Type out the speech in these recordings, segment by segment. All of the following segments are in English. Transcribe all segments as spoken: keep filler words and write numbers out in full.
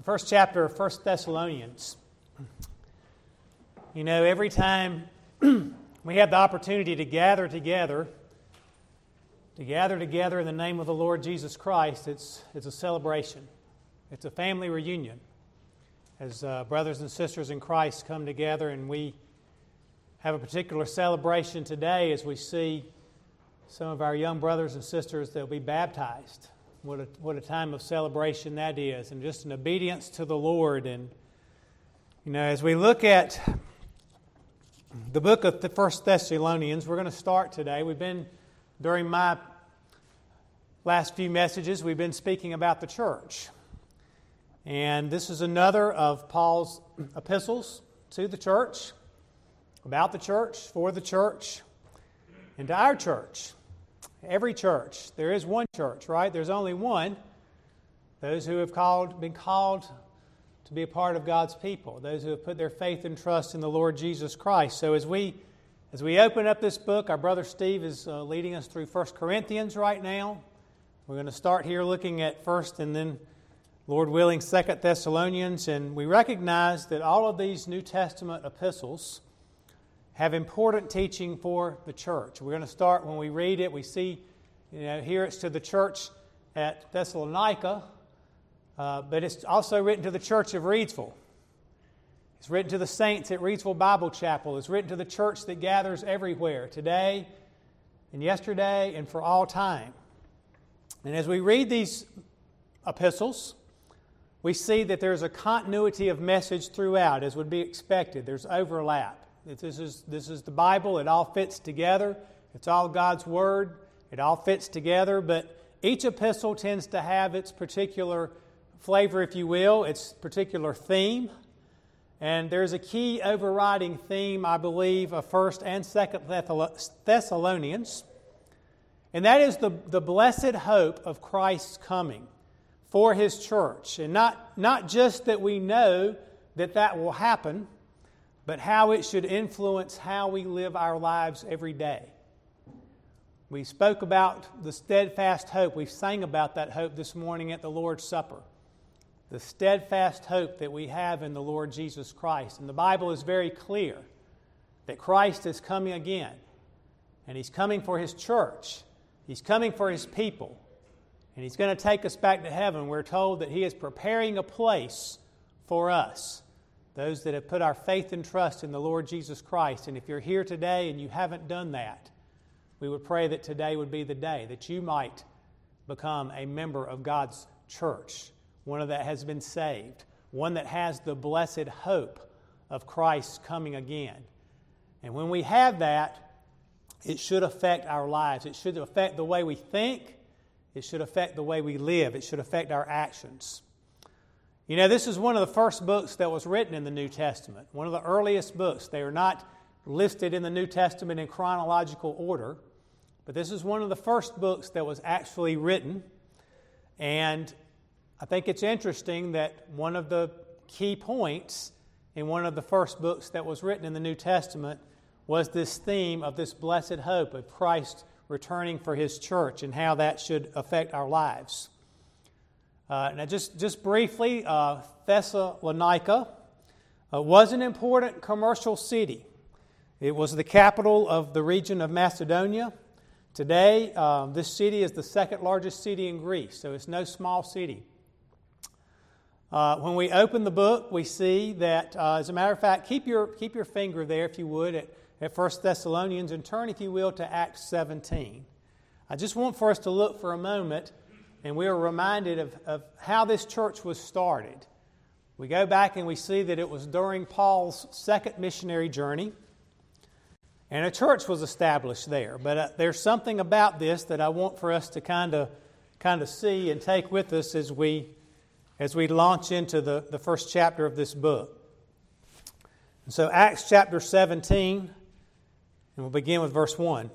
First chapter of First Thessalonians. You know, every time we have the opportunity to gather together, to gather together in the name of the Lord Jesus Christ, it's it's a celebration. It's a family reunion. As uh, brothers and sisters in Christ come together, and we have a particular celebration today as we see some of our young brothers and sisters that will be baptized. What a, what a time of celebration that is, and just an obedience to the Lord. And, you know, as we look at the book of the First Thessalonians, we're going to start today. We've been, during my last few messages, we've been speaking about the church. And this is another of Paul's epistles to the church, about the church, for the church, and to our church. Every church. There is one church, right? There's only one. Those who have called, been called to be a part of God's people. Those who have put their faith and trust in the Lord Jesus Christ. So as we as we open up this book, our brother Steve is uh, leading us through First Corinthians right now. We're going to start here looking at First and then, Lord willing, Second Thessalonians. And we recognize that all of these New Testament epistles have important teaching for the church. We're going to start when we read it. We see, you know, here it's to the church at Thessalonica, uh, but it's also written to the church of Reidsville. It's written to the saints at Reidsville Bible Chapel. It's written to the church that gathers everywhere, today and yesterday and for all time. And as we read these epistles, we see that there's a continuity of message throughout, as would be expected. There's overlap. This is, this is the Bible. It all fits together. It's all God's Word. It all fits together. But each epistle tends to have its particular flavor, if you will, its particular theme. And there's a key overriding theme, I believe, of First and Second Thessalonians. And that is the, the blessed hope of Christ's coming for His church. And not, not just that we know that that will happen, but how it should influence how we live our lives every day. We spoke about the steadfast hope. We sang about that hope this morning at the Lord's Supper. The steadfast hope that we have in the Lord Jesus Christ. And the Bible is very clear that Christ is coming again. And He's coming for His church. He's coming for His people. And He's going to take us back to heaven. We're told that He is preparing a place for us, those that have put our faith and trust in the Lord Jesus Christ. And if you're here today and you haven't done that, we would pray that today would be the day that you might become a member of God's church, one that has been saved, one that has the blessed hope of Christ coming again. And when we have that, it should affect our lives. It should affect the way we think. It should affect the way we live. It should affect our actions. You know, this is one of the first books that was written in the New Testament, one of the earliest books. They are not listed in the New Testament in chronological order, but this is one of the first books that was actually written. And I think it's interesting that one of the key points in one of the first books that was written in the New Testament was this theme of this blessed hope of Christ returning for His church and how that should affect our lives. Uh, now, just, just briefly, uh, Thessalonica uh, was an important commercial city. It was the capital of the region of Macedonia. Today, uh, this city is the second largest city in Greece, so it's no small city. Uh, when we open the book, we see that, uh, as a matter of fact, keep your keep your finger there, if you would, at, at First Thessalonians, and turn, if you will, to Acts seventeen. I just want for us to look for a moment. And we are reminded of, of how this church was started. We go back and we see that it was during Paul's second missionary journey. And a church was established there. But uh, there's something about this that I want for us to kind of kind of see and take with us as we as we launch into the, the first chapter of this book. And so Acts chapter seventeen, and we'll begin with verse one.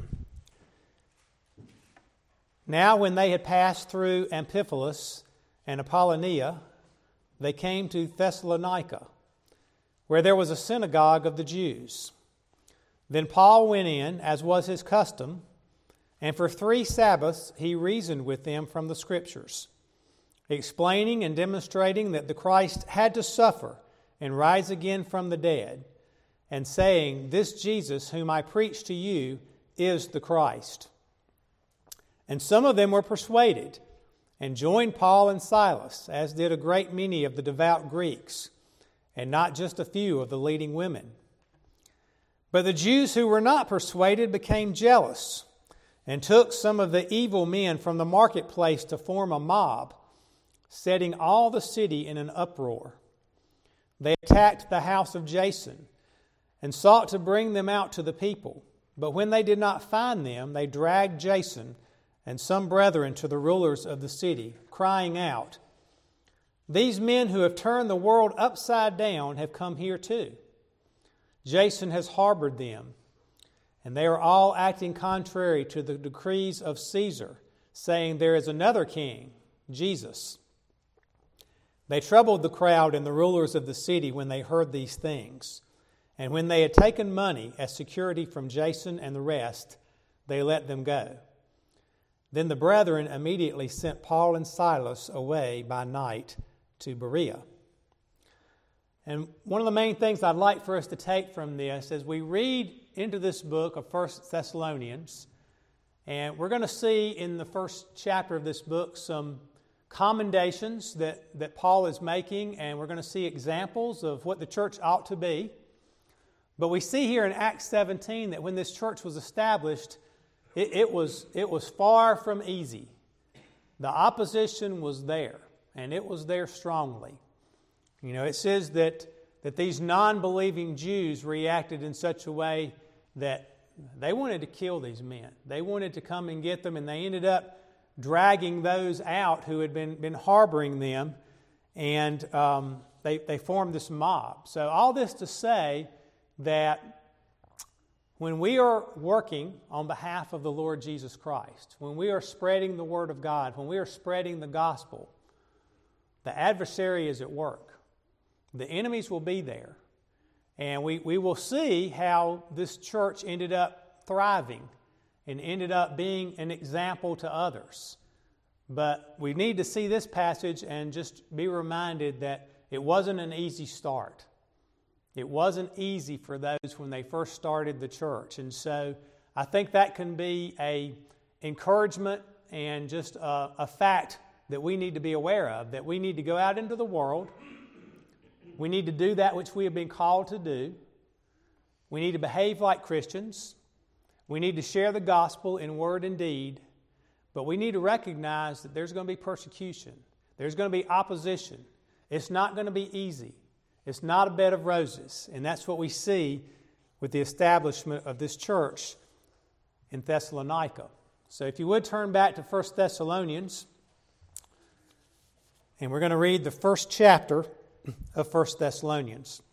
Now when they had passed through Amphipolis and Apollonia, they came to Thessalonica, where there was a synagogue of the Jews. Then Paul went in, as was his custom, and for three Sabbaths he reasoned with them from the Scriptures, explaining and demonstrating that the Christ had to suffer and rise again from the dead, and saying, "This Jesus whom I preach to you is the Christ." And some of them were persuaded and joined Paul and Silas, as did a great many of the devout Greeks, and not just a few of the leading women. But the Jews who were not persuaded became jealous, and took some of the evil men from the marketplace to form a mob, setting all the city in an uproar. They attacked the house of Jason, and sought to bring them out to the people. But when they did not find them, they dragged Jason and some brethren to the rulers of the city, crying out, "These men who have turned the world upside down have come here too. Jason has harbored them, and they are all acting contrary to the decrees of Caesar, saying there is another king, Jesus." They troubled the crowd and the rulers of the city when they heard these things. And when they had taken money as security from Jason and the rest, they let them go. Then the brethren immediately sent Paul and Silas away by night to Berea. And one of the main things I'd like for us to take from this as we read into this book of First Thessalonians, and we're going to see in the first chapter of this book some commendations that, that Paul is making, and we're going to see examples of what the church ought to be. But we see here in Acts seventeen that when this church was established, it, it was it was far from easy. The opposition was there, and it was there strongly. You know, it says that, that these non-believing Jews reacted in such a way that they wanted to kill these men. They wanted to come and get them, and they ended up dragging those out who had been, been harboring them, and um, they, they formed this mob. So all this to say that when we are working on behalf of the Lord Jesus Christ, when we are spreading the Word of God, when we are spreading the gospel, the adversary is at work. The enemies will be there. And we, we will see how this church ended up thriving and ended up being an example to others. But we need to see this passage and just be reminded that it wasn't an easy start. It wasn't easy for those when they first started the church. And so I think that can be an encouragement and just a, a fact that we need to be aware of, that we need to go out into the world. We need to do that which we have been called to do. We need to behave like Christians. We need to share the gospel in word and deed. But we need to recognize that there's going to be persecution. There's going to be opposition. It's not going to be easy. It's not a bed of roses. And that's what we see with the establishment of this church in Thessalonica. So if you would turn back to First Thessalonians, and we're going to read the first chapter of First Thessalonians.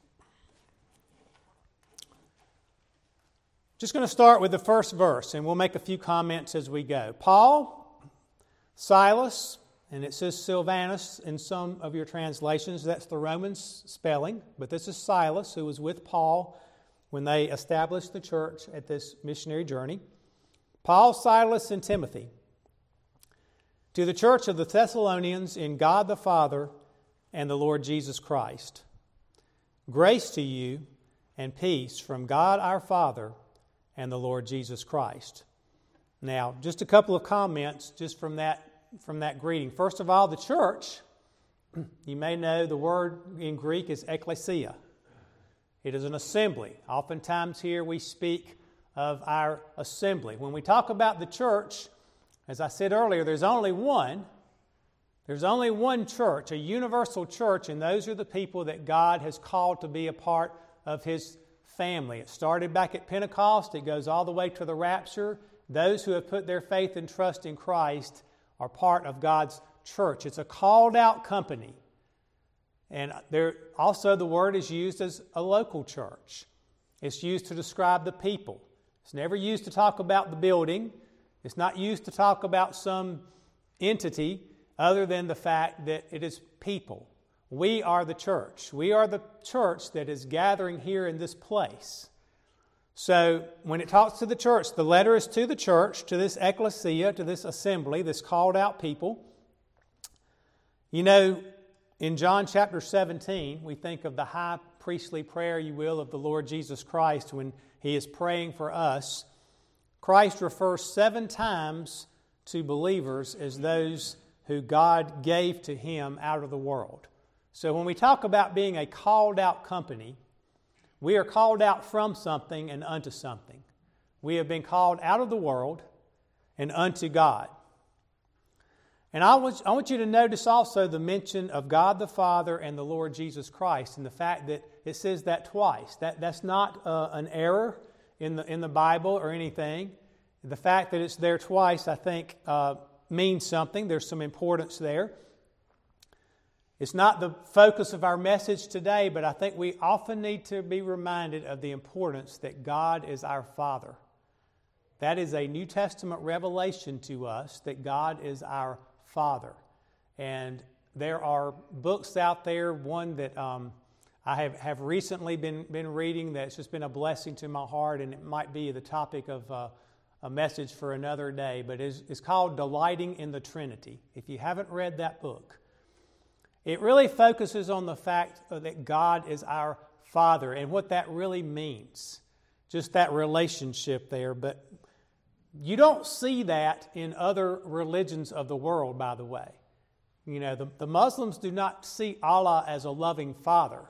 Just going to start with the first verse, and we'll make a few comments as we go. Paul, Silas, and it says Silvanus in some of your translations. That's the Romans spelling. But this is Silas, who was with Paul when they established the church at this missionary journey. Paul, Silas, and Timothy, to the church of the Thessalonians in God the Father and the Lord Jesus Christ. Grace to you and peace from God our Father and the Lord Jesus Christ. Now, just a couple of comments just from that from that greeting. First of all, the church, you may know the word in Greek is ekklesia. It is an assembly. Oftentimes here we speak of our assembly. When we talk about the church, as I said earlier, there's only one. There's only one church, a universal church, and those are the people that God has called to be a part of His family. It started back at Pentecost. It goes all the way to the rapture. Those who have put their faith and trust in Christ are part of God's church. It's a called out company. And there also the word is used as a local church. It's used to describe the people. It's never used to talk about the building. It's not used to talk about some entity other than the fact that it is people. We are the church. We are the church that is gathering here in this place. So when it talks to the church, the letter is to the church, to this ecclesia, to this assembly, this called out people. You know, in John chapter seventeen, we think of the high priestly prayer, you will, of the Lord Jesus Christ when He is praying for us. Christ refers seven times to believers as those who God gave to Him out of the world. So when we talk about being a called out company, we are called out from something and unto something. We have been called out of the world and unto God. And I want, I want you to notice also the mention of God the Father and the Lord Jesus Christ, and the fact that it says that twice. That, that's not uh, an error in the, in the Bible or anything. The fact that it's there twice, I think, uh, means something. There's some importance there. It's not the focus of our message today, but I think we often need to be reminded of the importance that God is our Father. That is a New Testament revelation to us, that God is our Father. And there are books out there, one that um, I have, have recently been, been reading that's just been a blessing to my heart, and it might be the topic of uh, a message for another day, but it's, it's called Delighting in the Trinity. If you haven't read that book, it really focuses on the fact that God is our Father and what that really means, just that relationship there. But you don't see that in other religions of the world, by the way. You know, the, the Muslims do not see Allah as a loving Father,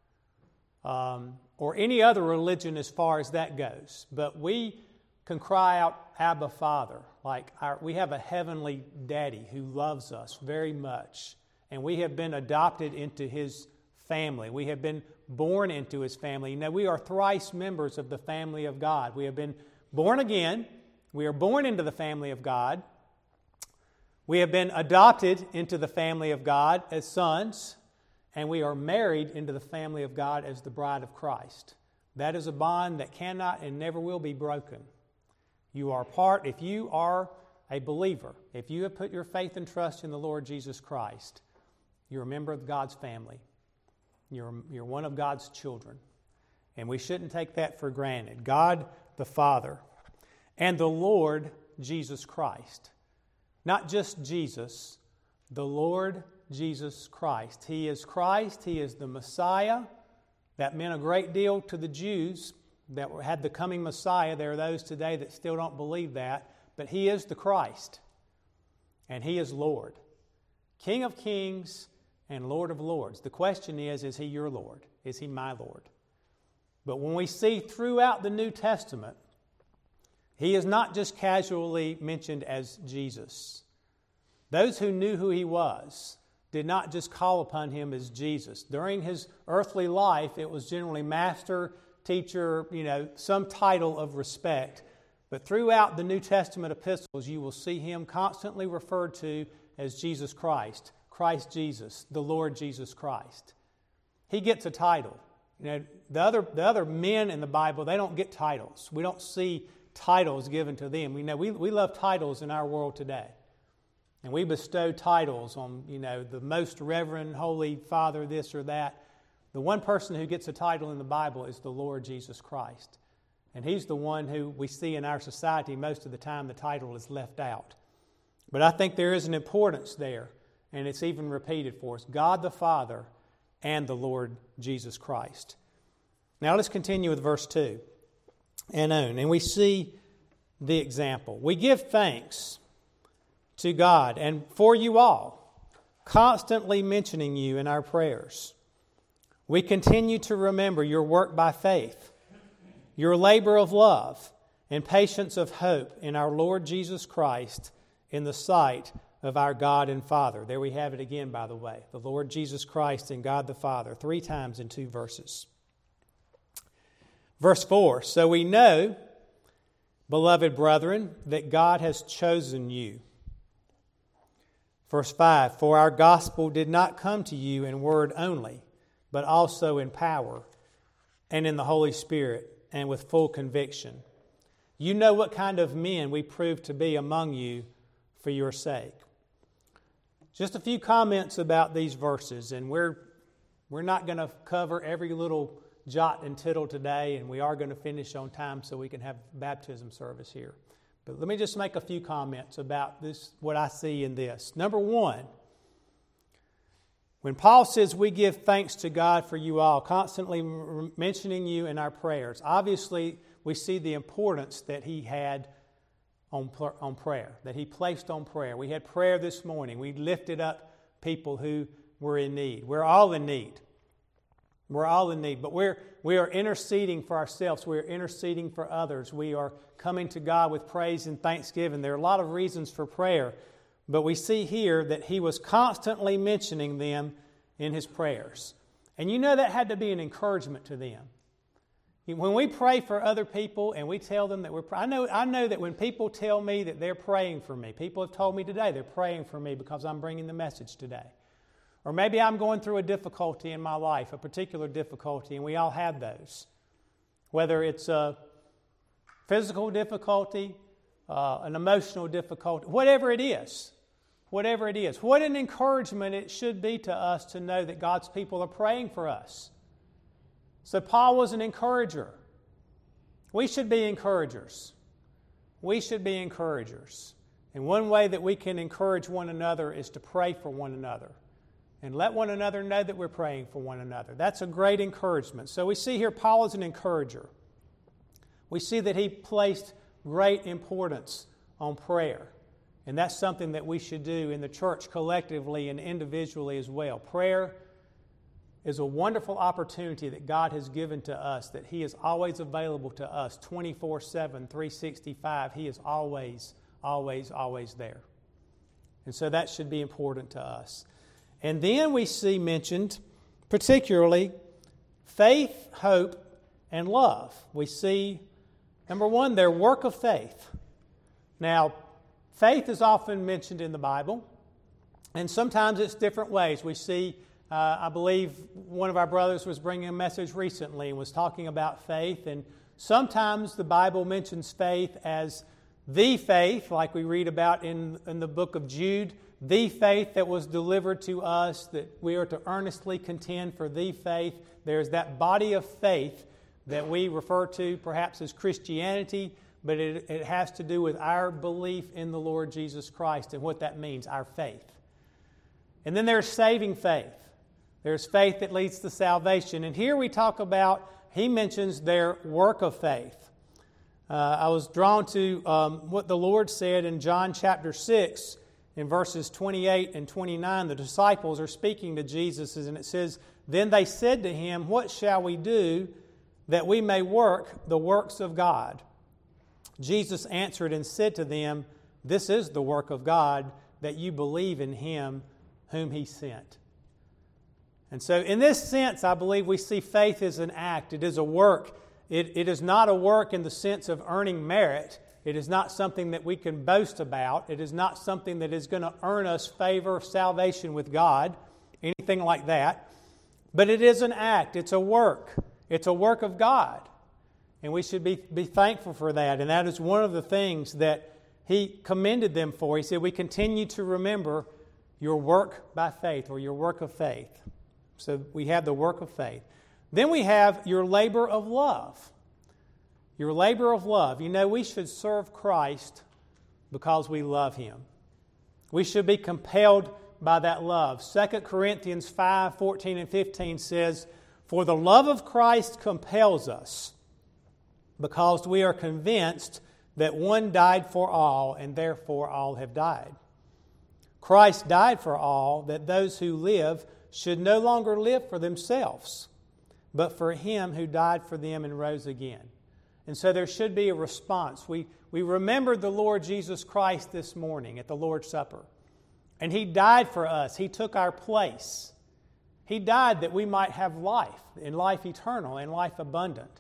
um, or any other religion as far as that goes. But we can cry out, Abba, Father. Like our, we have a heavenly daddy who loves us very much. And we have been adopted into His family. We have been born into His family. You know, we are thrice members of the family of God. We have been born again. We are born into the family of God. We have been adopted into the family of God as sons. And we are married into the family of God as the bride of Christ. That is a bond that cannot and never will be broken. You are part, if you are a believer, if you have put your faith and trust in the Lord Jesus Christ, you're a member of God's family. You're, you're one of God's children. And we shouldn't take that for granted. God the Father and the Lord Jesus Christ. Not just Jesus, the Lord Jesus Christ. He is Christ. He is the Messiah. That meant a great deal to the Jews that had the coming Messiah. There are those today that still don't believe that. But He is the Christ. And He is Lord. King of kings and Lord of lords. The question is, is He your Lord? Is He my Lord? But when we see throughout the New Testament, He is not just casually mentioned as Jesus. Those who knew who He was did not just call upon Him as Jesus. During His earthly life, it was generally master, teacher, you know, some title of respect. But throughout the New Testament epistles, you will see Him constantly referred to as Jesus Christ. Christ Jesus, the Lord Jesus Christ. He gets a title. You know, the other the other men in the Bible, they don't get titles. We don't see titles given to them. We know we, we love titles in our world today. And we bestow titles on, you know, the most reverend, holy Father, this or that. The one person who gets a title in the Bible is the Lord Jesus Christ. And He's the one who we see in our society most of the time the title is left out. But I think there is an importance there. And it's even repeated for us. God the Father and the Lord Jesus Christ. Now let's continue with verse two and on. And we see the example. We give thanks to God and for you all, constantly mentioning you in our prayers. We continue to remember your work by faith, your labor of love, and patience of hope in our Lord Jesus Christ in the sight of our God and Father. There we have it again, by the way. The Lord Jesus Christ and God the Father, three times in two verses. Verse four, so we know, beloved brethren, that God has chosen you. Verse five, for our gospel did not come to you in word only, but also in power and in the Holy Spirit and with full conviction. You know what kind of men we proved to be among you for your sake. Just a few comments about these verses, and we're we're not going to cover every little jot and tittle today, and we are going to finish on time so we can have baptism service here. But let me just make a few comments about this, what I see in this. Number one, When Paul says we give thanks to God for you all, constantly mentioning you in our prayers, obviously we see the importance that he had on, on prayer, that he placed on prayer. We had prayer this morning. We lifted up people who were in need. We're all in need. We're all in need, but we're, we are interceding for ourselves. We are interceding for others. We are coming to God with praise and thanksgiving. There are a lot of reasons for prayer, but we see here that he was constantly mentioning them in his prayers. And you know that had to be an encouragement to them. When we pray for other people and we tell them that we're I know I know that when people tell me that they're praying for me, people have told me today they're praying for me because I'm bringing the message today. Or maybe I'm going through a difficulty in my life, a particular difficulty, and we all have those. Whether it's a physical difficulty, uh, an emotional difficulty, whatever it is, whatever it is. What an encouragement it should be to us to know that God's people are praying for us. So Paul was an encourager. We should be encouragers. We should be encouragers. And one way that we can encourage one another is to pray for one another. And let one another know that we're praying for one another. That's a great encouragement. So we see here Paul is an encourager. We see that he placed great importance on prayer. And that's something that we should do in the church collectively and individually as well. Prayer is a wonderful opportunity that God has given to us, that he is always available to us twenty-four seven, three sixty-five. He is always, always, always there. And so that should be important to us. And then we see mentioned, particularly, faith, hope, and love. We see, number one, their work of faith. Now, faith is often mentioned in the Bible, and sometimes it's different ways. We see, uh, I believe one of our brothers was bringing a message recently and was talking about faith, and sometimes the Bible mentions faith as the faith, like we read about in, in the book of Jude, the faith that was delivered to us, that we are to earnestly contend for the faith. There's that body of faith that we refer to perhaps as Christianity, but it, it has to do with our belief in the Lord Jesus Christ and what that means, our faith. And then there's saving faith. There's faith that leads to salvation. And here we talk about, he mentions their work of faith. Uh, I was drawn to um, what the Lord said in John chapter six, in verses twenty-eight and twenty-nine. The disciples are speaking to Jesus, and it says, "Then they said to him, 'What shall we do that we may work the works of God?' Jesus answered and said to them, 'This is the work of God, that you believe in him whom he sent.'" And so in this sense, I believe we see faith as an act. It is a work. It, it is not a work in the sense of earning merit. It is not something that we can boast about. It is not something that is going to earn us favor, salvation with God, anything like that. But it is an act. It's a work. It's a work of God. And we should be, be thankful for that. And that is one of the things that he commended them for. He said, we continue to remember your work by faith, or your work of faith. So we have the work of faith. Then we have your labor of love. Your labor of love. You know, we should serve Christ because we love him. We should be compelled by that love. Second Corinthians five, fourteen and fifteen says, "For the love of Christ compels us, because we are convinced that one died for all, and therefore all have died. Christ died for all, that those who live should no longer live for themselves, but for him who died for them and rose again." And so there should be a response. We, we remembered the Lord Jesus Christ this morning at the Lord's Supper. And he died for us. He took our place. He died that we might have life, and life eternal, and life abundant.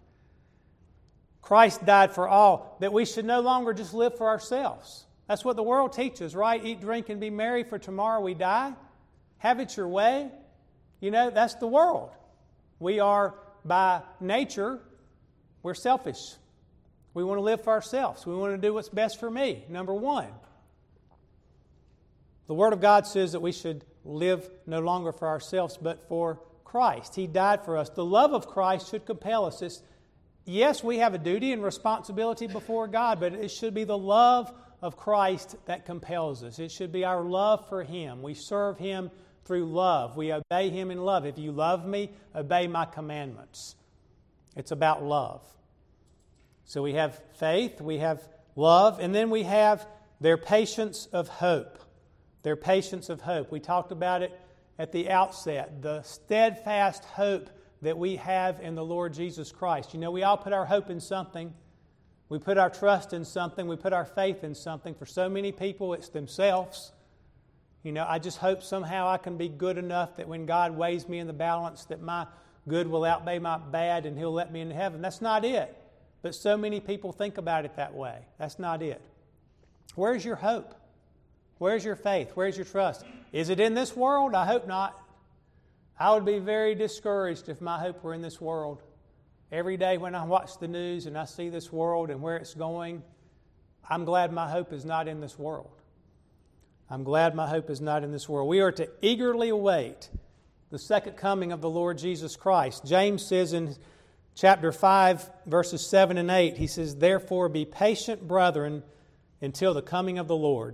Christ died for all, that we should no longer just live for ourselves. That's what the world teaches, right? Eat, drink, and be merry, for tomorrow we die. Have it your way. You know, that's the world. We are, by nature, we're selfish. We want to live for ourselves. We want to do what's best for me, number one. The Word of God says that we should live no longer for ourselves, but for Christ. He died for us. The love of Christ should compel us. It's, yes, we have a duty and responsibility before God, but it should be the love of Christ that compels us. It should be our love for him. We serve him through love. We obey Him in love. If you love me, obey my commandments. It's about love. So we have faith, we have love, and then we have their patience of hope. Their patience of hope. We talked about it at the outset. The steadfast hope that we have in the Lord Jesus Christ. You know, we all put our hope in something. We put our trust in something. We put our faith in something. For so many people, it's themselves. You know, I just hope somehow I can be good enough that when God weighs me in the balance, that my good will outweigh my bad and He'll let me into heaven. That's not it. But so many people think about it that way. That's not it. Where's your hope? Where's your faith? Where's your trust? Is it in this world? I hope not. I would be very discouraged if my hope were in this world. Every day when I watch the news and I see this world and where it's going, I'm glad my hope is not in this world. I'm glad my hope is not in this world. We are to eagerly await the second coming of the Lord Jesus Christ. James says in chapter five, verses seven and eight, he says, "Therefore be patient, brethren, until the coming of the Lord.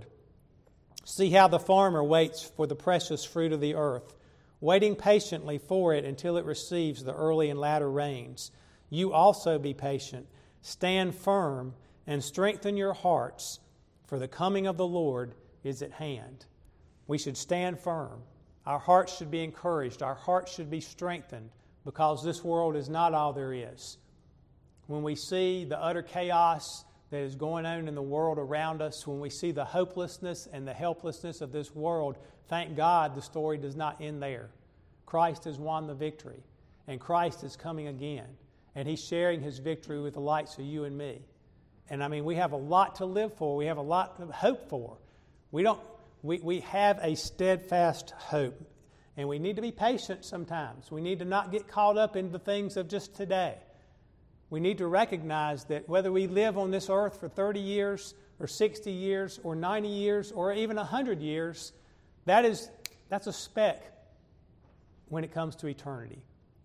See how the farmer waits for the precious fruit of the earth, waiting patiently for it until it receives the early and latter rains. You also be patient, stand firm, and strengthen your hearts, for the coming of the Lord is at hand." We should stand firm. Our hearts should be encouraged. Our hearts should be strengthened, because this world is not all there is. When we see the utter chaos that is going on in the world around us, when we see the hopelessness and the helplessness of this world, thank God the story does not end there. Christ has won the victory, and Christ is coming again, and He's sharing His victory with the likes of you and me. And I mean, we have a lot to live for. We have a lot to hope for. We don't. We, we have a steadfast hope, and we need to be patient sometimes. We need to not get caught up in the things of just today. We need to recognize that whether we live on this earth for thirty years or sixty years or ninety years or even one hundred years, that is, that's a speck when it comes to eternity.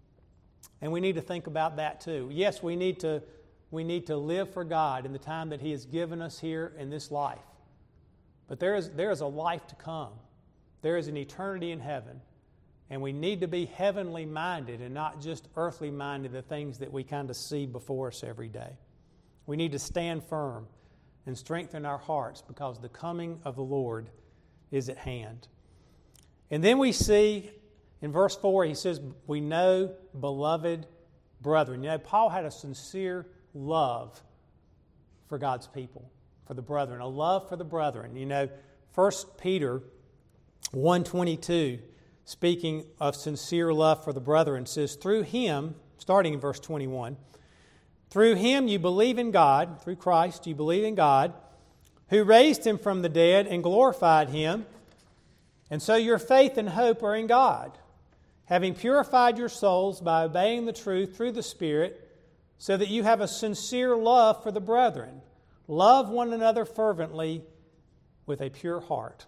And we need to think about that too. Yes, we need to, we need to live for God in the time that He has given us here in this life. But there is, there is a life to come. There is an eternity in heaven. And we need to be heavenly minded and not just earthly minded, the things that we kind of see before us every day. We need to stand firm and strengthen our hearts, because the coming of the Lord is at hand. And then we see in verse four, he says, "We know, beloved brethren." You know, Paul had a sincere love for God's people, for the brethren, a love for the brethren. You know, First Peter one twenty-two, speaking of sincere love for the brethren, says, "Through Him," starting in verse twenty-one, "through Him you believe in God," through Christ you believe in God, "who raised Him from the dead and glorified Him. And so your faith and hope are in God, having purified your souls by obeying the truth through the Spirit, so that you have a sincere love for the brethren. Love one another fervently with a pure heart."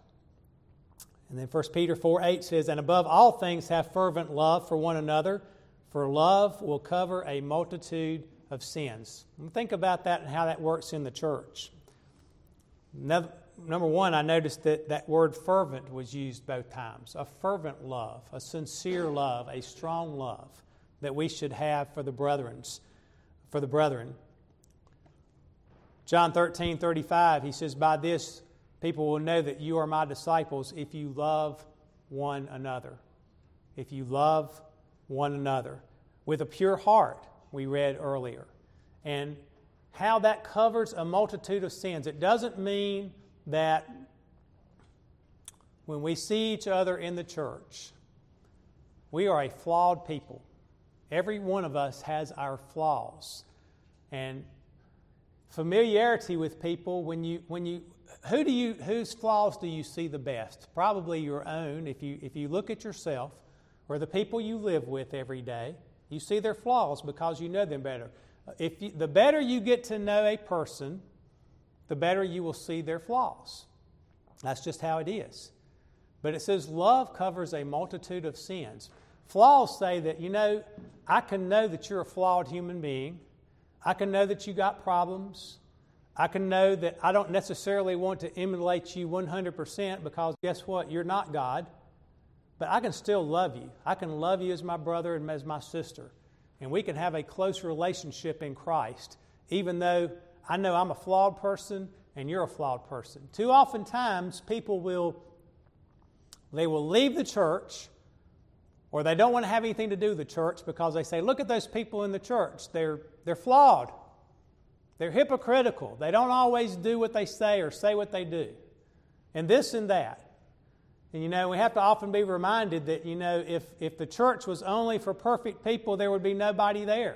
And then First Peter four eight says, "And above all things have fervent love for one another, for love will cover a multitude of sins." And think about that and how that works in the church. Another, number one, I noticed that that word fervent was used both times. A fervent love, a sincere love, a strong love that we should have for the brethrens, for the brethren. John thirteen thirty-five, he says, "By this people will know that you are my disciples if you love one another." If you love one another with a pure heart, we read earlier. And how that covers a multitude of sins. It doesn't mean that when we see each other in the church, we are a flawed people. Every one of us has our flaws. And familiarity with people, when you when you who do you whose flaws do you see the best? Probably your own. If you if you look at yourself or the people you live with every day, you see their flaws because you know them better. If you, the better you get to know a person, the better you will see their flaws. That's just how it is. But it says love covers a multitude of sins. Flaws say that, you know, I can know that you're a flawed human being. I can know that you got problems. I can know that I don't necessarily want to emulate you one hundred percent because guess what? You're not God. but I can still love you. I can love you as my brother and as my sister. And we can have a close relationship in Christ, even though I know I'm a flawed person and you're a flawed person. Too often times, people will, they will leave the church, or they don't want to have anything to do with the church because they say, look at those people in the church. They're, they're flawed. They're hypocritical. They don't always do what they say or say what they do. And this and that. And, you know, we have to often be reminded that, you know, if, if the church was only for perfect people, there would be nobody there.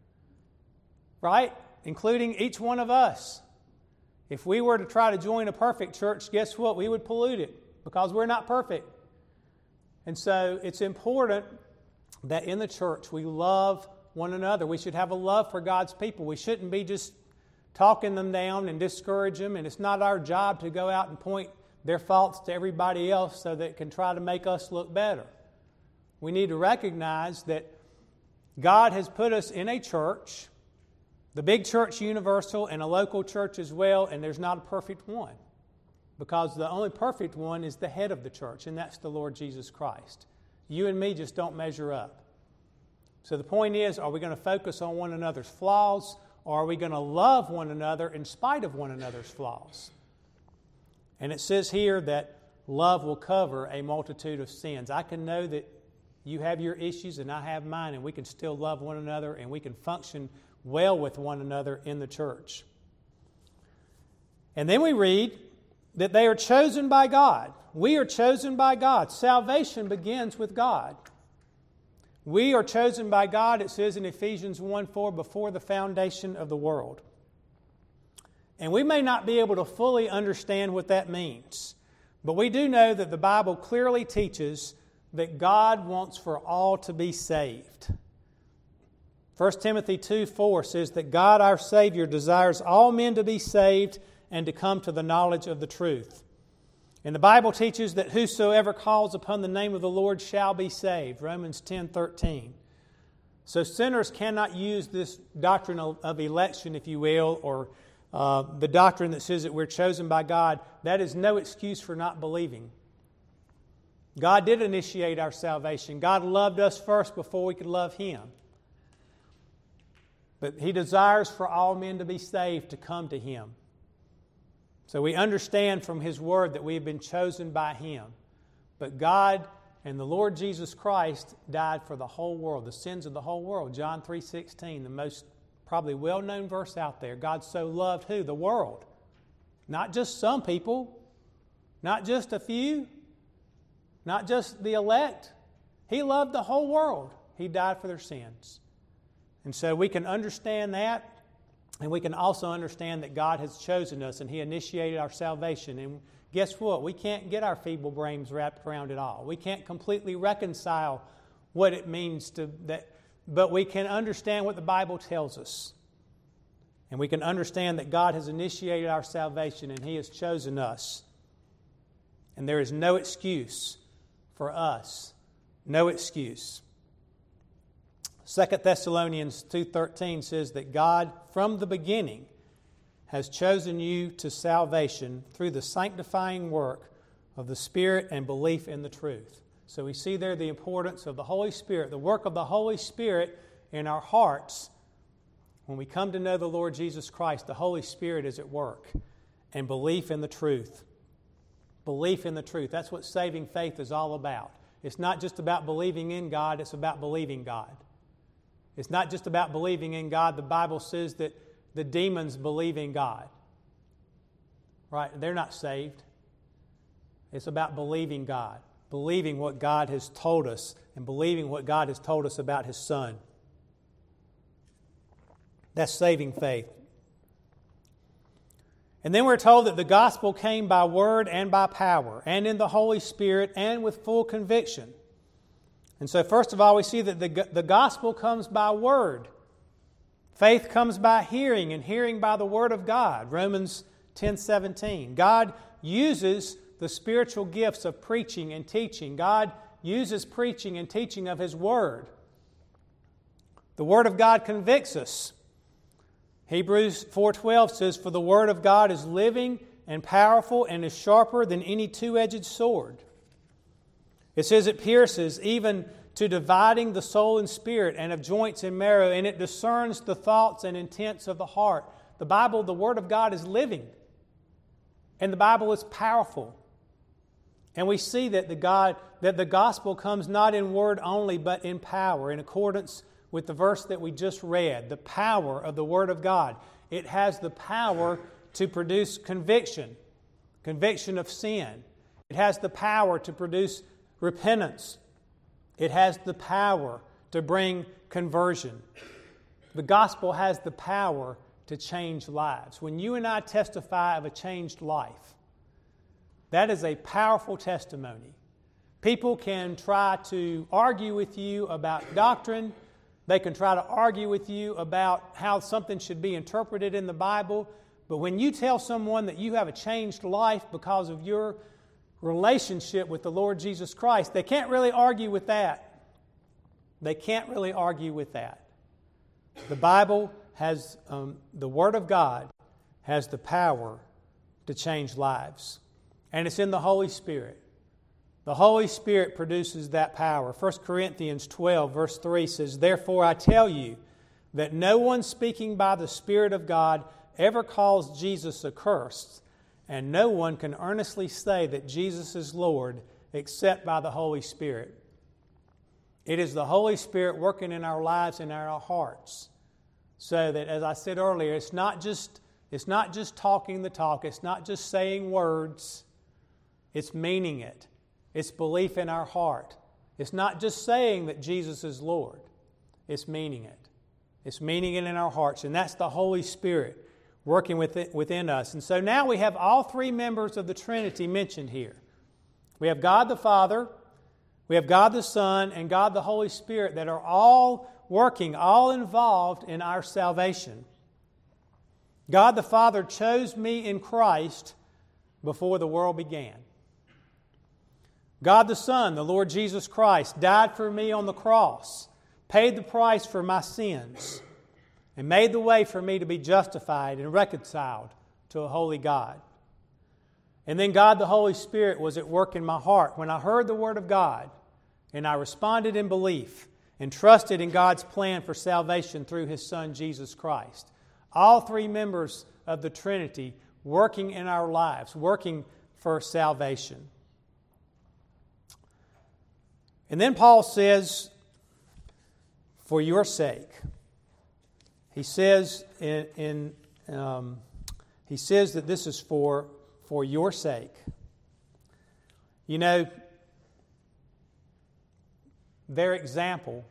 Right? Including each one of us. If we were to try to join a perfect church, guess what? We would pollute it because we're not perfect. And so it's important that in the church we love one another. We should have a love for God's people. We shouldn't be just talking them down and discourage them. And it's not our job to go out and point their faults to everybody else so that it can try to make us look better. We need to recognize that God has put us in a church, the big church universal, and a local church as well, and there's not a perfect one. Because the only perfect one is the head of the church, and that's the Lord Jesus Christ. You and me just don't measure up. So the point is, are we going to focus on one another's flaws, or are we going to love one another in spite of one another's flaws? And it says here that love will cover a multitude of sins. I can know that you have your issues and I have mine, and we can still love one another and we can function well with one another in the church. And then we read that they are chosen by God. We are chosen by God. Salvation begins with God. We are chosen by God, it says in Ephesians one four, before the foundation of the world. And we may not be able to fully understand what that means, but we do know that the Bible clearly teaches that God wants for all to be saved. First Timothy two four says that God our Savior desires all men to be saved and to come to the knowledge of the truth. And the Bible teaches that whosoever calls upon the name of the Lord shall be saved. Romans ten thirteen. So sinners cannot use this doctrine of election, if you will, or uh, the doctrine that says that we're chosen by God. That is no excuse for not believing. God did initiate our salvation. God loved us first before we could love Him. But He desires for all men to be saved, to come to Him. So we understand from His Word that we have been chosen by Him. But God and the Lord Jesus Christ died for the whole world, the sins of the whole world. John three sixteen, the most probably well-known verse out there. God so loved who? The world. Not just some people. Not just a few. Not just the elect. He loved the whole world. He died for their sins. And so we can understand that. And we can also understand that God has chosen us and He initiated our salvation. And guess what? We can't get our feeble brains wrapped around it all. We can't completely reconcile what it means to that, but we can understand what the Bible tells us. And we can understand that God has initiated our salvation and He has chosen us. And there is no excuse for us. No excuse. Second Thessalonians two thirteen says that God, from the beginning, has chosen you to salvation through the sanctifying work of the Spirit and belief in the truth. So we see there the importance of the Holy Spirit, the work of the Holy Spirit in our hearts. When we come to know the Lord Jesus Christ, the Holy Spirit is at work. And belief in the truth. Belief in the truth. That's what saving faith is all about. It's not just about believing in God, it's about believing God. It's not just about believing in God. The Bible says that the demons believe in God. Right? They're not saved. It's about believing God. Believing what God has told us and believing what God has told us about His Son. That's saving faith. And then we're told that the gospel came by word and by power and in the Holy Spirit and with full conviction. And so first of all, we see that the, the gospel comes by word. Faith comes by hearing, and hearing by the word of God. Romans ten seventeen. God uses the spiritual gifts of preaching and teaching. God uses preaching and teaching of His word. The word of God convicts us. Hebrews four twelve says, "For the word of God is living and powerful and is sharper than any two-edged sword." It says it pierces even to dividing the soul and spirit and of joints and marrow, and it discerns the thoughts and intents of the heart. The Bible, the Word of God, is living. And the Bible is powerful. And we see that the God that the gospel comes not in word only, but in power, in accordance with the verse that we just read, the power of the Word of God. It has the power to produce conviction, conviction of sin. It has the power to produce repentance. It has the power to bring conversion. The gospel has the power to change lives. When you and I testify of a changed life, that is a powerful testimony. People can try to argue with you about doctrine. They can try to argue with you about how something should be interpreted in the Bible. But when you tell someone that you have a changed life because of your relationship with the Lord Jesus Christ, they can't really argue with that. They can't really argue with that. The Bible has, um, the Word of God has the power to change lives. And it's in the Holy Spirit. The Holy Spirit produces that power. First Corinthians twelve, verse three says, "Therefore I tell you that no one speaking by the Spirit of God ever calls Jesus accursed, and no one can earnestly say that Jesus is Lord except by the Holy Spirit." It is the Holy Spirit working in our lives and in our hearts. So that, as I said earlier, it's not just, it's not just talking the talk. It's not just saying words. It's meaning it. It's belief in our heart. It's not just saying that Jesus is Lord. It's meaning it. It's meaning it in our hearts. And that's the Holy Spirit working within us. And so now we have all three members of the Trinity mentioned here. We have God the Father, we have God the Son, and God the Holy Spirit that are all working, all involved in our salvation. God the Father chose me in Christ before the world began. God the Son, the Lord Jesus Christ, died for me on the cross, paid the price for my sins, and made the way for me to be justified and reconciled to a holy God. And then God the Holy Spirit was at work in my heart when I heard the Word of God and I responded in belief and trusted in God's plan for salvation through His Son, Jesus Christ. All three members of the Trinity working in our lives, working for salvation. And then Paul says, for your sake. He says in, in um, he says that this is for, for your sake. You know, their example,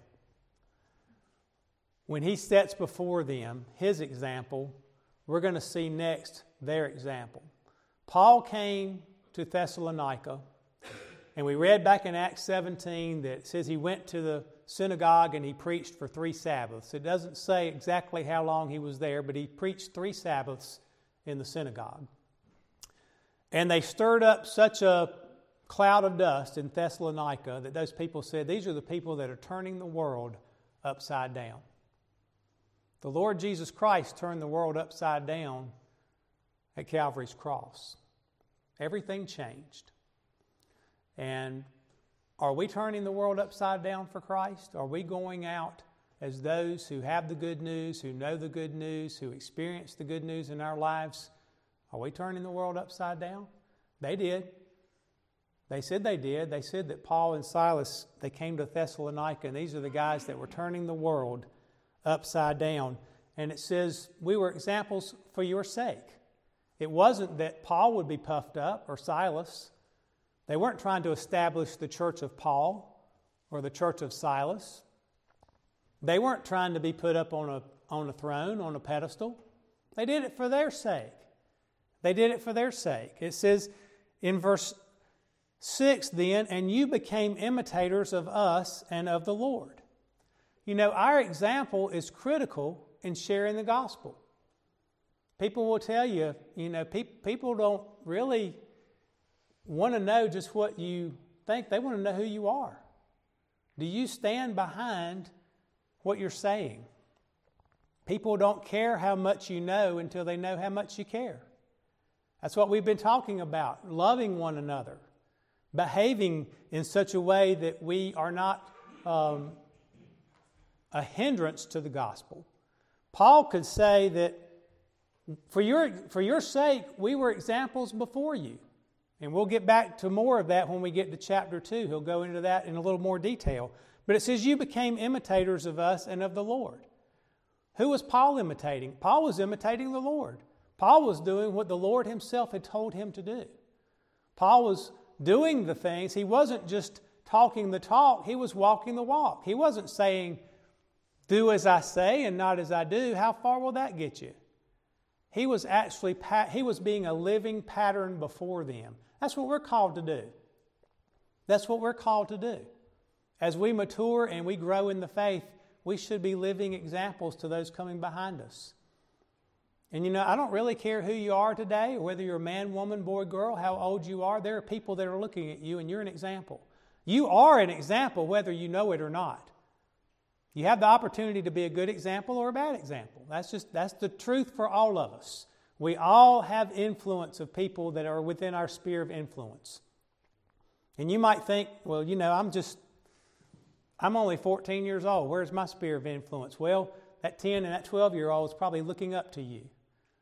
when he sets before them his example, we're going to see next their example. Paul came to Thessalonica, and we read back in Acts seventeen that it says he went to the synagogue and he preached for three Sabbaths. It doesn't say exactly how long he was there, but he preached three Sabbaths in the synagogue. And they stirred up such a cloud of dust in Thessalonica that those people said, these are the people that are turning the world upside down. The Lord Jesus Christ turned the world upside down at Calvary's cross. Everything changed. And are we turning the world upside down for Christ? Are we going out as those who have the good news, who know the good news, who experience the good news in our lives? Are we turning the world upside down? They did. They said they did. They said that Paul and Silas, they came to Thessalonica, and these are the guys that were turning the world upside down. And it says, we were examples for your sake. It wasn't that Paul would be puffed up or Silas. They weren't trying to establish the church of Paul or the church of Silas. They weren't trying to be put up on a, on a throne, on a pedestal. They did it for their sake. They did it for their sake. It says in verse six then, and you became imitators of us and of the Lord. You know, our example is critical in sharing the gospel. People will tell you, you know, pe- people don't really want to know just what you think. They want to know who you are. Do you stand behind what you're saying? People don't care how much you know until they know how much you care. That's what we've been talking about, loving one another. behaving in such a way that we are not um, a hindrance to the gospel. Paul could say that for your, for your sake, we were examples before you. And we'll get back to more of that when we get to chapter two. He'll go into that in a little more detail. But it says, you became imitators of us and of the Lord. Who was Paul imitating? Paul was imitating the Lord. Paul was doing what the Lord himself had told him to do. Paul was doing the things. He wasn't just talking the talk. He was walking the walk. He wasn't saying, do as I say and not as I do. How far will that get you? He was actually, he was being a living pattern before them. That's what we're called to do. That's what we're called to do. As we mature and we grow in the faith, we should be living examples to those coming behind us. And you know, I don't really care who you are today, or whether you're a man, woman, boy, girl, how old you are. There are people that are looking at you and you're an example. You are an example whether you know it or not. You have the opportunity to be a good example or a bad example. That's just that's the truth for all of us. We all have influence of people that are within our sphere of influence. And you might think, well, you know, I'm just, I'm only fourteen years old. Where's my sphere of influence? Well, that ten and that twelve-year-old is probably looking up to you.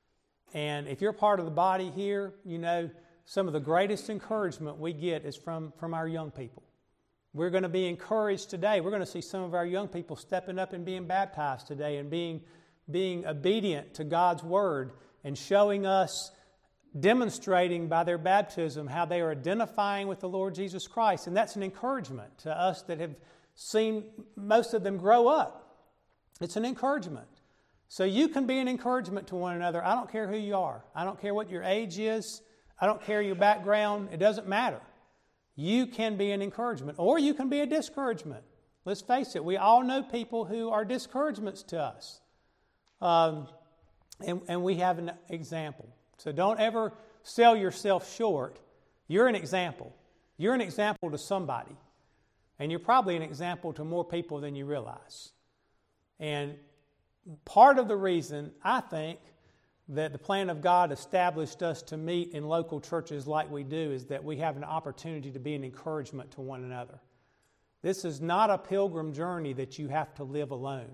And if you're part of the body here, you know, some of the greatest encouragement we get is from, from our young people. We're going to be encouraged today. We're going to see some of our young people stepping up and being baptized today and being, being obedient to God's Word and showing us, demonstrating by their baptism how they are identifying with the Lord Jesus Christ. And that's an encouragement to us that have seen most of them grow up. It's an encouragement. So you can be an encouragement to one another. I don't care who you are. I don't care what your age is. I don't care your background. It doesn't matter. You can be an encouragement, or you can be a discouragement. Let's face it, we all know people who are discouragements to us. Um, and, and we have an example. So don't ever sell yourself short. You're an example. You're an example to somebody. And you're probably an example to more people than you realize. And part of the reason, I think, that the plan of God established us to meet in local churches like we do is that we have an opportunity to be an encouragement to one another. This is not a pilgrim journey that you have to live alone.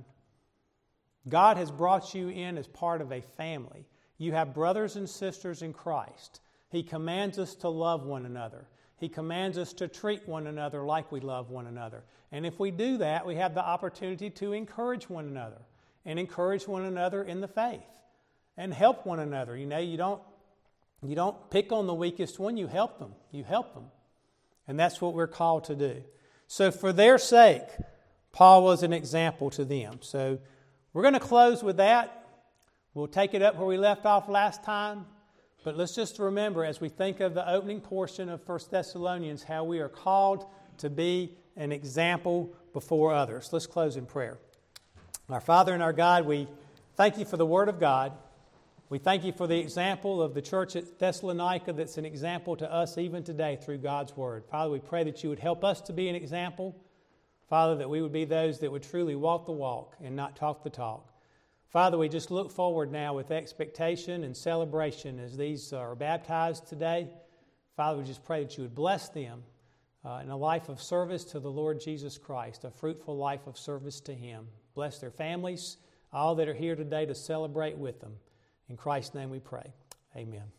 God has brought you in as part of a family. You have brothers and sisters in Christ. He commands us to love one another. He commands us to treat one another like we love one another. And if we do that, we have the opportunity to encourage one another and encourage one another in the faith and help one another. You know, you don't, you don't pick on the weakest one, you help them. You help them. And that's what we're called to do. So for their sake, Paul was an example to them. So we're going to close with that. We'll take it up where we left off last time. But let's just remember, as we think of the opening portion of First Thessalonians, how we are called to be an example before others. Let's close in prayer. Our Father and our God, we thank you for the Word of God. We thank you for the example of the church at Thessalonica that's an example to us even today through God's Word. Father, we pray that you would help us to be an example. Father, that we would be those that would truly walk the walk and not talk the talk. Father, we just look forward now with expectation and celebration as these are baptized today. Father, we just pray that you would bless them uh, in a life of service to the Lord Jesus Christ, a fruitful life of service to Him. Bless their families, all that are here today to celebrate with them. In Christ's name we pray. Amen.